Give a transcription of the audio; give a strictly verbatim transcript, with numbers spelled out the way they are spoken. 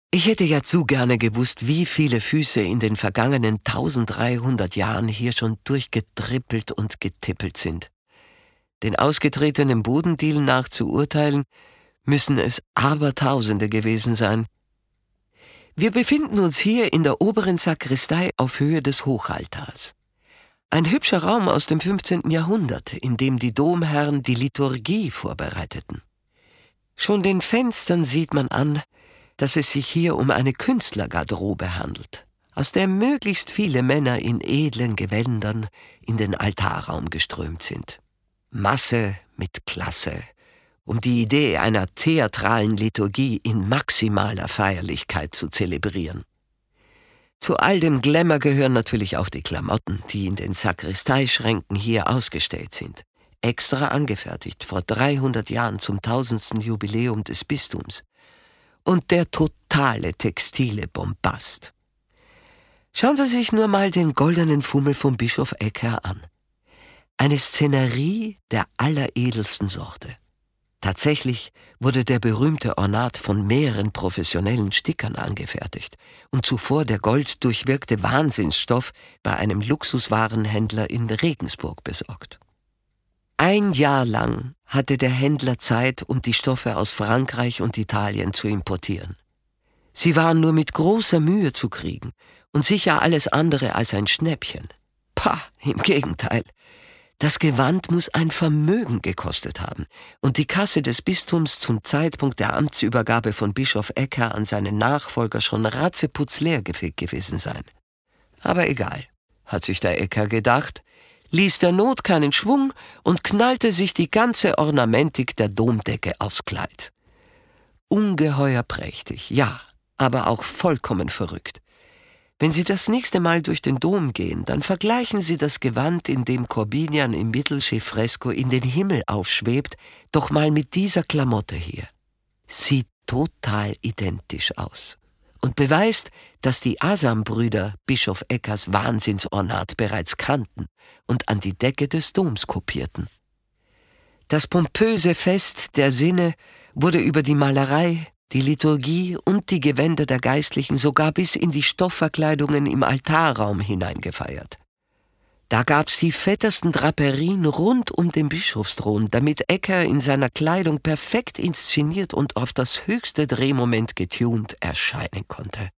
Ich hätte ja zu gerne gewusst, wie viele Füße in den vergangenen eintausenddreihundert Jahren hier schon durchgetrippelt und getippelt sind. Den ausgetretenen Bodendielen nach zu urteilen, müssen es Abertausende gewesen sein. Wir befinden uns hier in der oberen Sakristei auf Höhe des Hochaltars. Ein hübscher Raum aus dem fünfzehnten Jahrhundert, in dem die Domherren die Liturgie vorbereiteten. Schon den Fenstern sieht man an, dass es sich hier um eine Künstlergarderobe handelt, aus der möglichst viele Männer in edlen Gewändern in den Altarraum geströmt sind. Masse mit Klasse, um die Idee einer theatralen Liturgie in maximaler Feierlichkeit zu zelebrieren. Zu all dem Glamour gehören natürlich auch die Klamotten, die in den Sakristeischränken hier ausgestellt sind. Extra angefertigt vor dreihundert Jahren zum tausendsten Jubiläum des Bistums. Und der totale textile Bombast. Schauen Sie sich nur mal den goldenen Fummel vom Bischof Ecker an. Eine Szenerie der alleredelsten Sorte. Tatsächlich wurde der berühmte Ornat von mehreren professionellen Stickern angefertigt und zuvor der golddurchwirkte Wahnsinnsstoff bei einem Luxuswarenhändler in Regensburg besorgt. Ein Jahr lang hatte der Händler Zeit, um die Stoffe aus Frankreich und Italien zu importieren. Sie waren nur mit großer Mühe zu kriegen und sicher alles andere als ein Schnäppchen. Pah, im Gegenteil. Das Gewand muss ein Vermögen gekostet haben und die Kasse des Bistums zum Zeitpunkt der Amtsübergabe von Bischof Ecker an seinen Nachfolger schon ratzeputzleer gefegt gewesen sein. Aber egal, hat sich der Ecker gedacht, ließ der Not keinen Schwung und knallte sich die ganze Ornamentik der Domdecke aufs Kleid. Ungeheuer prächtig, ja, aber auch vollkommen verrückt. Wenn Sie das nächste Mal durch den Dom gehen, dann vergleichen Sie das Gewand, in dem Korbinian im Mittelschiffresko in den Himmel aufschwebt, doch mal mit dieser Klamotte hier. Sieht total identisch aus. Und beweist, dass die Asam-Brüder Bischof Eckers Wahnsinnsornat bereits kannten und an die Decke des Doms kopierten. Das pompöse Fest der Sinne wurde über die Malerei, die Liturgie und die Gewänder der Geistlichen sogar bis in die Stoffverkleidungen im Altarraum hineingefeiert. Da gab's die fettesten Draperien rund um den Bischofsthron, damit Ecker in seiner Kleidung perfekt inszeniert und auf das höchste Drehmoment getunt erscheinen konnte.